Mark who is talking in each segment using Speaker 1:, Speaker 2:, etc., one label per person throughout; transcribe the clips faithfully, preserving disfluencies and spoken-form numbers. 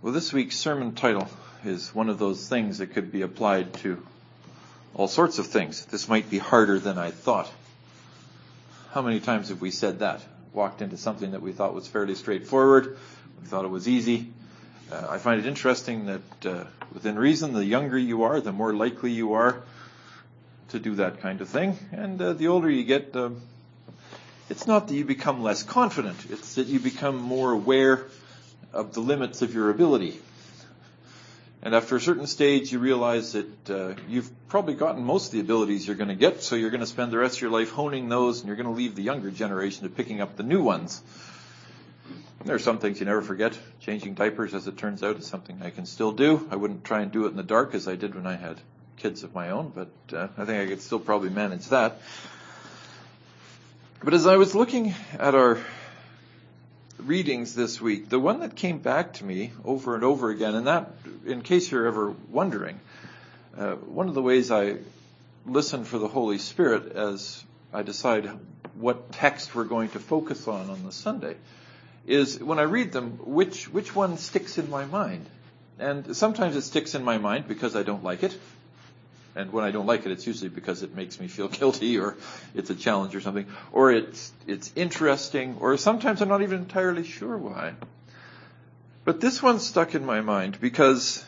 Speaker 1: Well, this week's sermon title is one of those things that could be applied to all sorts of things. This might be harder than I thought. How many times have we said that? Walked into something that we thought was fairly straightforward. We thought it was easy. Uh, I find it interesting that uh, within reason, the younger you are, the more likely you are to do that kind of thing. And uh, the older you get, uh, it's not that you become less confident. It's that you become more aware of the limits of your ability. And after a certain stage, you realize that uh, you've probably gotten most of the abilities you're going to get, so you're going to spend the rest of your life honing those, and you're going to leave the younger generation to picking up the new ones. There are some things you never forget. Changing diapers, as it turns out, is something I can still do. I wouldn't try and do it in the dark as I did when I had kids of my own, but uh, I think I could still probably manage that. But as I was looking at our readings this week, the one that came back to me over and over again, and that, in case you're ever wondering, uh, one of the ways I listen for the Holy Spirit as I decide what text we're going to focus on on the Sunday is when I read them, which which one sticks in my mind. And sometimes it sticks in my mind because I don't like it. And when I don't like it, it's usually because it makes me feel guilty, or it's a challenge or something, or it's it's interesting, or sometimes I'm not even entirely sure why. But this one stuck in my mind because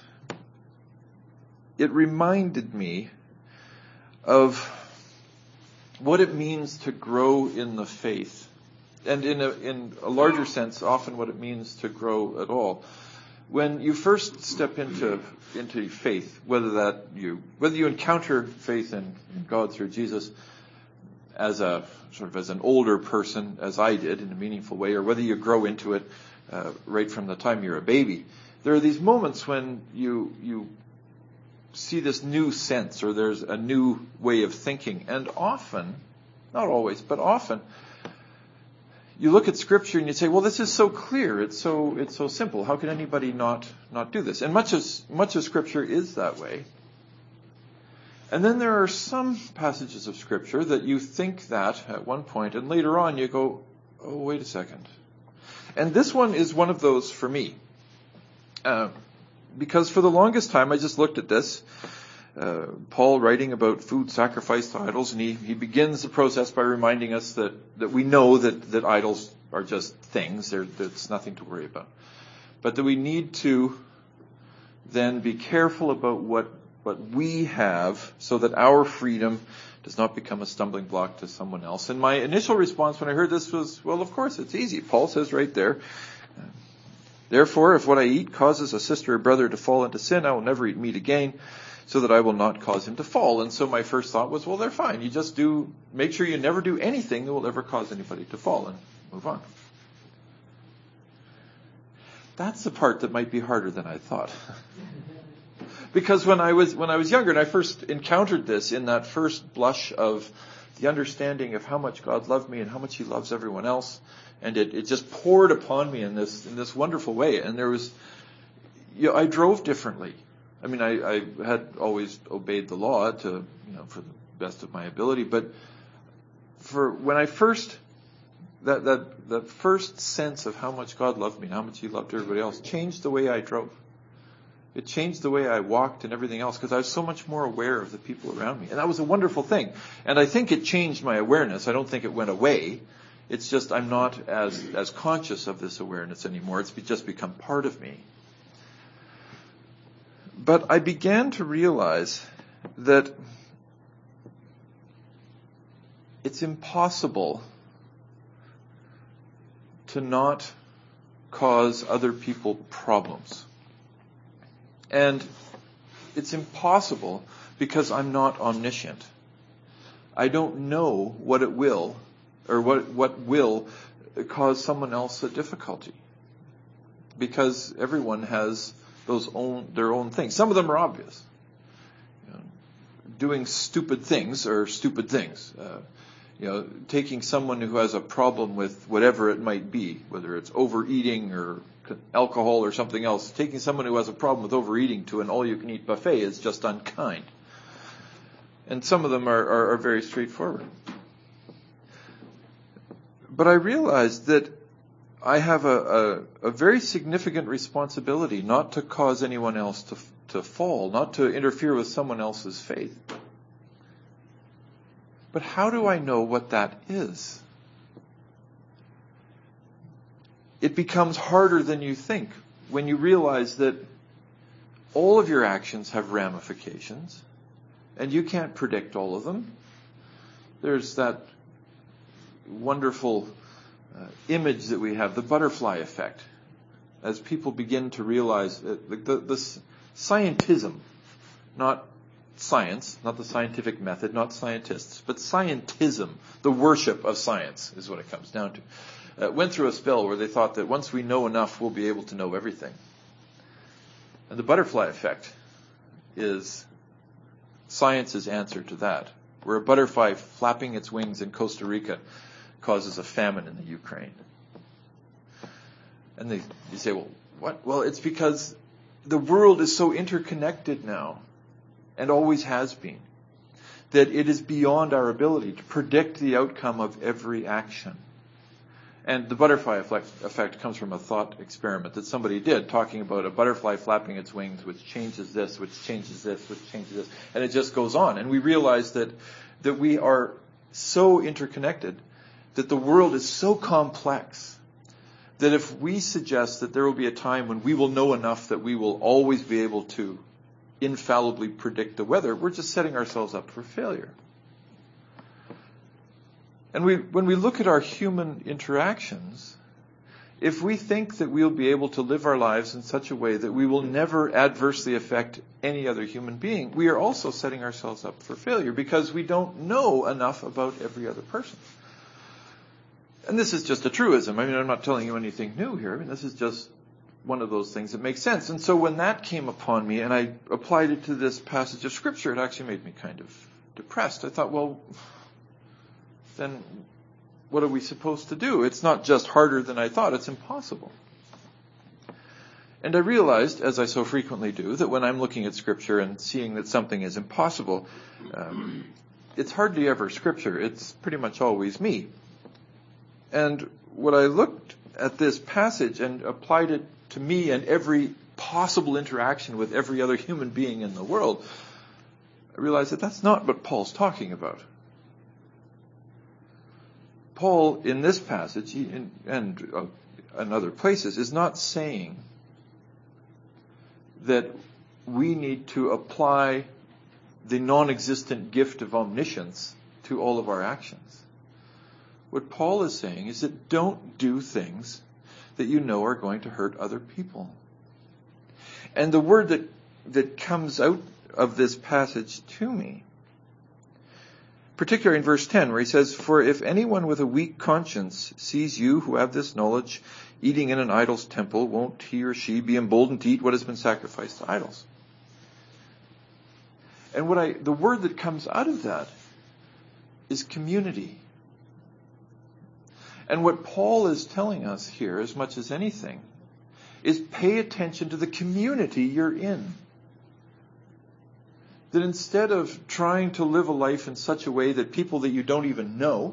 Speaker 1: it reminded me of what it means to grow in the faith. And in a, in a larger sense, often what it means to grow at all. When you first step into into faith, whether that you whether you encounter faith in, in God through Jesus as a sort of as an older person, as I did in a meaningful way, or whether you grow into it uh, right from the time you're a baby, there are these moments when you you see this new sense, or there's a new way of thinking, and often, not always, but often, you look at Scripture and you say, well, this is so clear. It's so it's so simple. How can anybody not not do this? And much as much of Scripture is that way. And then there are some passages of Scripture that you think that at one point, and later on you go, oh, wait a second. And this one is one of those for me. Uh, because for the longest time I just looked at this. Uh, Paul writing about food sacrificed to idols, and he, he begins the process by reminding us that, that we know that, that idols are just things. They're, there's nothing to worry about. But that we need to then be careful about what, what we have so that our freedom does not become a stumbling block to someone else. And my initial response when I heard this was, well, of course, it's easy. Paul says right there, therefore, if what I eat causes a sister or brother to fall into sin, I will never eat meat again, so that I will not cause him to fall. And so my first thought was, well, they're fine. You just do, make sure you never do anything that will ever cause anybody to fall, and move on. That's the part that might be harder than I thought. Because when I was, when I was younger and I first encountered this in that first blush of the understanding of how much God loved me and how much he loves everyone else, and it, it just poured upon me in this, in this wonderful way. And there was, you know, I drove differently. I mean, I, I had always obeyed the law to, you know, for the best of my ability, but for when I first, that, that, that first sense of how much God loved me and how much he loved everybody else changed the way I drove. It changed the way I walked and everything else, because I was so much more aware of the people around me. And that was a wonderful thing. And I think it changed my awareness. I don't think it went away. It's just I'm not as, as conscious of this awareness anymore. It's just become part of me. But I began to realize that it's impossible to not cause other people problems. And it's impossible because I'm not omniscient. I don't know what it will, or what, what will cause someone else a difficulty. Because everyone has those own, their own things. Some of them are obvious. You know, doing stupid things are stupid things. Uh, you know, taking someone who has a problem with whatever it might be, whether it's overeating or alcohol or something else, taking someone who has a problem with overeating to an all-you-can-eat buffet is just unkind. And some of them are, are, are very straightforward. But I realized that I have a, a, a very significant responsibility not to cause anyone else to, to fall, not to interfere with someone else's faith. But how do I know what that is? It becomes harder than you think when you realize that all of your actions have ramifications, and you can't predict all of them. There's that wonderful uh, image that we have, the butterfly effect, as people begin to realize that the, the, the scientism, not science, not the scientific method, not scientists, but scientism, the worship of science is what it comes down to, uh, went through a spell where they thought that once we know enough, we'll be able to know everything. And the butterfly effect is science's answer to that, where a butterfly flapping its wings in Costa Rica causes a famine in the Ukraine. And they, you say, well, what? Well, it's because the world is so interconnected now, and always has been, that it is beyond our ability to predict the outcome of every action. And the butterfly effect, effect comes from a thought experiment that somebody did, talking about a butterfly flapping its wings, which changes this, which changes this, which changes this, and it just goes on. And we realize that that we are so interconnected, that the world is so complex, that if we suggest that there will be a time when we will know enough that we will always be able to infallibly predict the weather, we're just setting ourselves up for failure. And we, when we look at our human interactions, if we think that we'll be able to live our lives in such a way that we will never adversely affect any other human being, we are also setting ourselves up for failure because we don't know enough about every other person. And this is just a truism. I mean, I'm not telling you anything new here. I mean, this is just one of those things that makes sense. And so when that came upon me and I applied it to this passage of Scripture, it actually made me kind of depressed. I thought, well, then what are we supposed to do? It's not just harder than I thought. It's impossible. And I realized, as I so frequently do, that when I'm looking at Scripture and seeing that something is impossible, um, it's hardly ever Scripture. It's pretty much always me. And when I looked at this passage and applied it to me and every possible interaction with every other human being in the world, I realized that that's not what Paul's talking about. Paul, in this passage and, and uh, in other places, is not saying that we need to apply the non-existent gift of omniscience to all of our actions. What Paul is saying is that don't do things that you know are going to hurt other people. And the word that, that comes out of this passage to me, particularly in verse ten, where he says, "For if anyone with a weak conscience sees you who have this knowledge eating in an idol's temple, won't he or she be emboldened to eat what has been sacrificed to idols?" And what I, the word that comes out of that is community. And what Paul is telling us here, as much as anything, is pay attention to the community you're in. That instead of trying to live a life in such a way that people that you don't even know,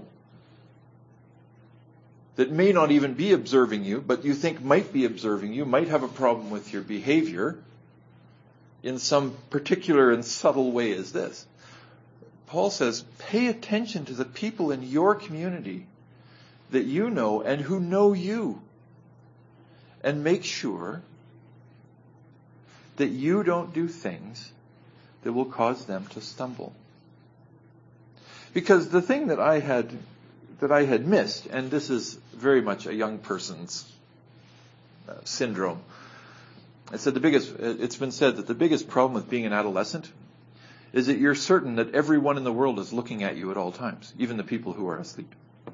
Speaker 1: that may not even be observing you, but you think might be observing you, might have a problem with your behavior in some particular and subtle way as this. Paul says, pay attention to the people in your community that you know and who know you. And make sure that you don't do things that will cause them to stumble. Because the thing that I had that I had missed, and this is very much a young person's uh, syndrome. I said the biggest it's been said that the biggest problem with being an adolescent is that you're certain that everyone in the world is looking at you at all times, even the people who are asleep.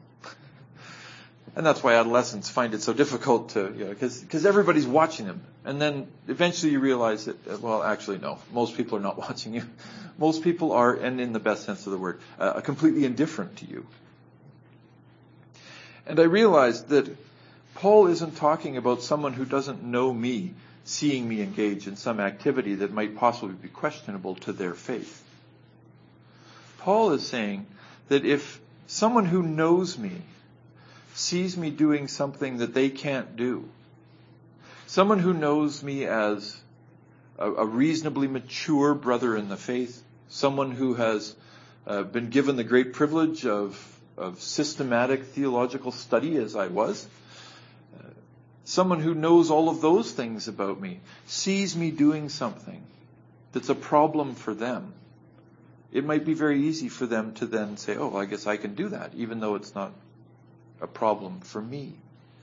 Speaker 1: And that's why adolescents find it so difficult to, you know, because because everybody's watching them. And then eventually you realize that, well, actually, no, most people are not watching you. Most people are, and in the best sense of the word, uh, completely indifferent to you. And I realized that Paul isn't talking about someone who doesn't know me seeing me engage in some activity that might possibly be questionable to their faith. Paul is saying that if someone who knows me sees me doing something that they can't do. Someone who knows me as a, a reasonably mature brother in the faith, someone who has uh, been given the great privilege of, of systematic theological study as I was, uh, someone who knows all of those things about me, sees me doing something that's a problem for them. It might be very easy for them to then say, oh, I guess I can do that, even though it's not a problem for me.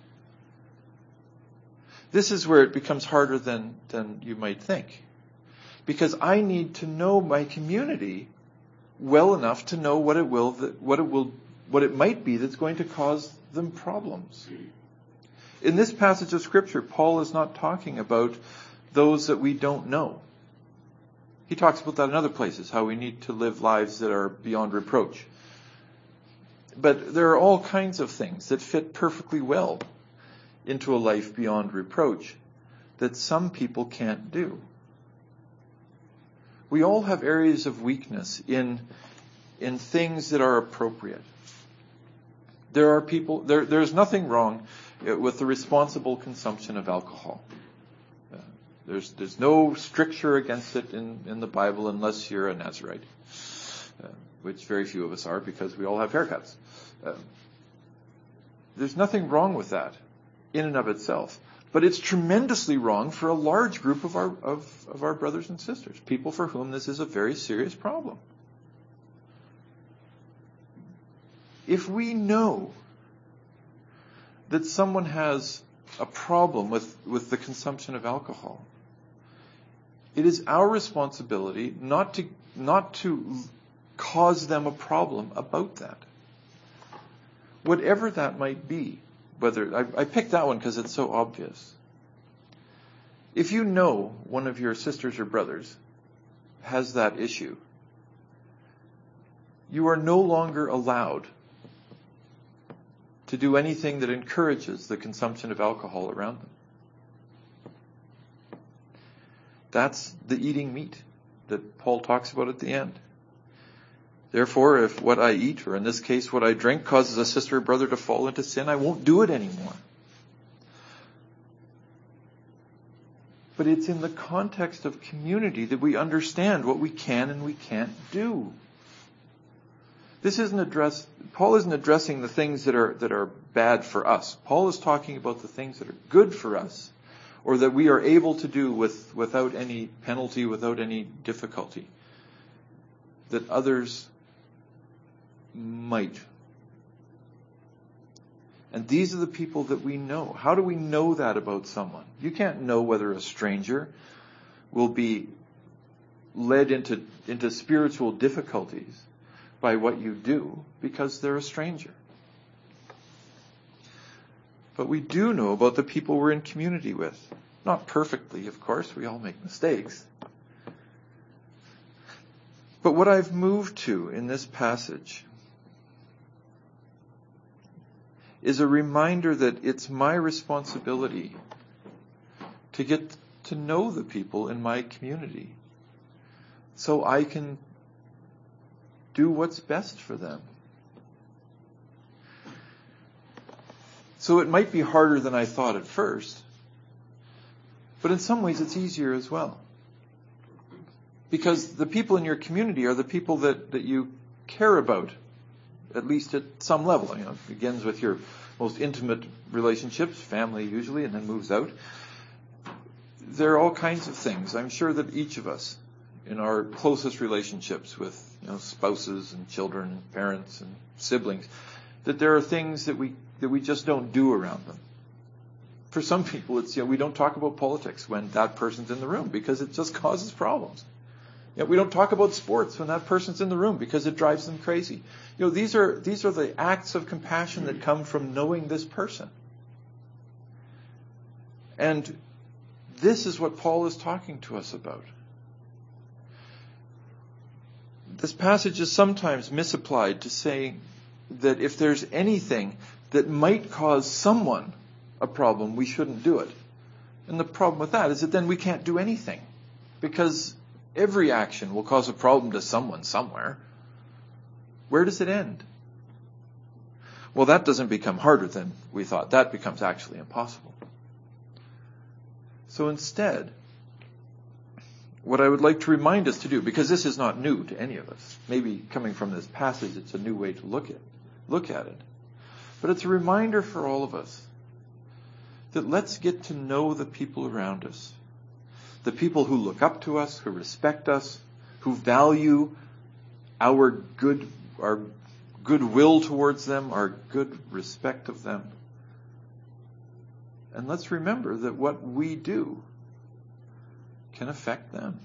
Speaker 1: This is where it becomes harder than, than you might think. Because I need to know my community well enough to know what it will, what it will, what it might be that's going to cause them problems. In this passage of Scripture, Paul is not talking about those that we don't know. He talks about that in other places, how we need to live lives that are beyond reproach. But there are all kinds of things that fit perfectly well into a life beyond reproach that some people can't do. We all have areas of weakness in, in things that are appropriate. There are people, there, there's nothing wrong with the responsible consumption of alcohol. Uh, there's, there's no stricture against it in, in the Bible unless you're a Nazirite, uh, which very few of us are because we all have haircuts. Uh, there's nothing wrong with that in and of itself. But it's tremendously wrong for a large group of our, of, of our brothers and sisters, people for whom this is a very serious problem. If we know that someone has a problem with, with the consumption of alcohol, it is our responsibility not to, not to cause them a problem about that. Whatever that might be. Whether I, I picked that one because it's so obvious. If you know one of your sisters or brothers has that issue, you are no longer allowed to do anything that encourages the consumption of alcohol around them. That's the eating meat that Paul talks about at the end. Therefore, if what I eat, or in this case what I drink, causes a sister or brother to fall into sin, I won't do it anymore. But it's in the context of community that we understand what we can and we can't do. This isn't address, Paul isn't addressing the things that are, that are bad for us. Paul is talking about the things that are good for us, or that we are able to do with, without any penalty, without any difficulty, that others might. And these are the people that we know. How do we know that about someone? You can't know whether a stranger will be led into, into spiritual difficulties by what you do because they're a stranger. But we do know about the people we're in community with. Not perfectly, of course. We all make mistakes. But what I've moved to in this passage is a reminder that it's my responsibility to get to know the people in my community so I can do what's best for them. So it might be harder than I thought at first, but in some ways it's easier as well. Because the people in your community are the people that, that you care about, at least at some level. You know, it begins with your most intimate relationships, family usually, and then moves out. There are all kinds of things. I'm sure that each of us, in our closest relationships with, you know, spouses and children and parents and siblings, that there are things that we that we just don't do around them. For some people, it's, you know, we don't talk about politics when that person's in the room because it just causes problems. You know, we don't talk about sports when that person's in the room because it drives them crazy. You know, these are these are the acts of compassion that come from knowing this person. And this is what Paul is talking to us about. This passage is sometimes misapplied to say that if there's anything that might cause someone a problem, we shouldn't do it. And the problem with that is that then we can't do anything, because every action will cause a problem to someone somewhere. Where does it end? Well, that doesn't become harder than we thought. That becomes actually impossible. So instead, what I would like to remind us to do, because this is not new to any of us, maybe coming from this passage, it's a new way to look at, look at it. But it's a reminder for all of us that let's get to know the people around us. The people who look up to us, who respect us, who value our good, our goodwill towards them, our good respect of them. And let's remember that what we do can affect them.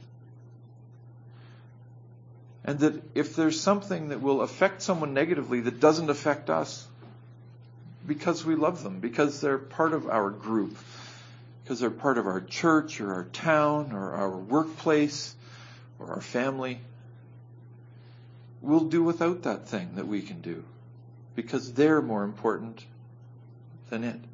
Speaker 1: And that if there's something that will affect someone negatively that doesn't affect us, because we love them, because they're part of our group, because they're part of our church or our town or our workplace or our family, we'll do without that thing that we can do, because they're more important than it.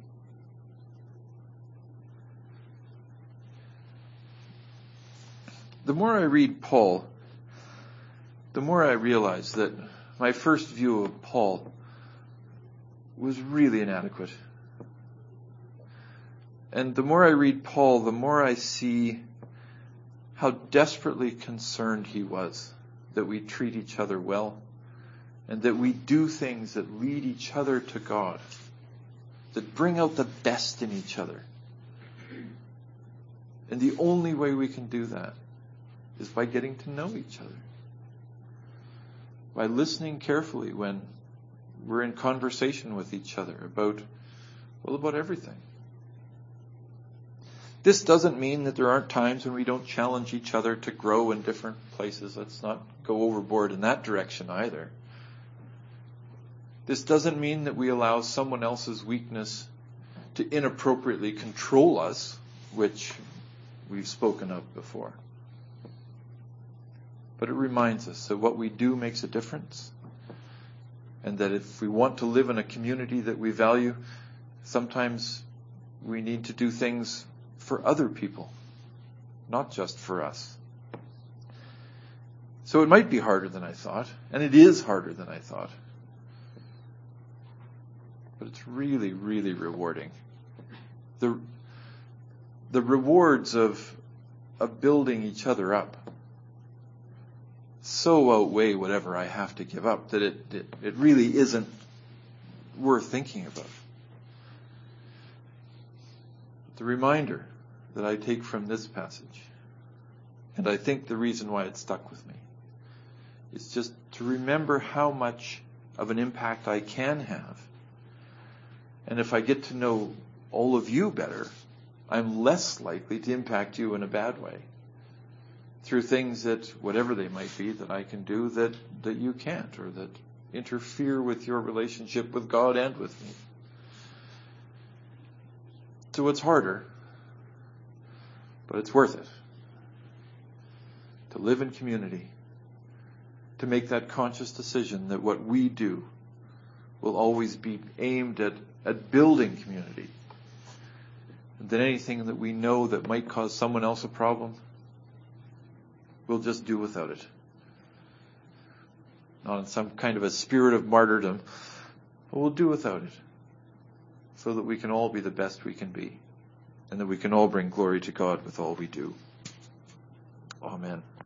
Speaker 1: The more I read Paul, the more I realize that my first view of Paul was really inadequate. And the more I read Paul, the more I see how desperately concerned he was that we treat each other well and that we do things that lead each other to God, that bring out the best in each other. And the only way we can do that is by getting to know each other, by listening carefully when we're in conversation with each other about, well, about everything. This doesn't mean that there aren't times when we don't challenge each other to grow in different places. Let's not go overboard in that direction either. This doesn't mean that we allow someone else's weakness to inappropriately control us, which we've spoken of before. But it reminds us that what we do makes a difference, and that if we want to live in a community that we value, sometimes we need to do things for other people, not just for us. So it might be harder than I thought, and it is harder than I thought. But it's really, really rewarding. The, the rewards of, of building each other up so outweigh whatever I have to give up that it, it, it really isn't worth thinking about. The reminder that I take from this passage, and I think the reason why it stuck with me, is just to remember how much of an impact I can have. And if I get to know all of you better, I'm less likely to impact you in a bad way through things that, whatever they might be, that I can do that, that you can't, or that interfere with your relationship with God and with me. So it's harder, but it's worth it to live in community, to make that conscious decision that what we do will always be aimed at, at building community. And that anything that we know that might cause someone else a problem, we'll just do without it. Not in some kind of a spirit of martyrdom, but we'll do without it, so that we can all be the best we can be, and that we can all bring glory to God with all we do. Amen.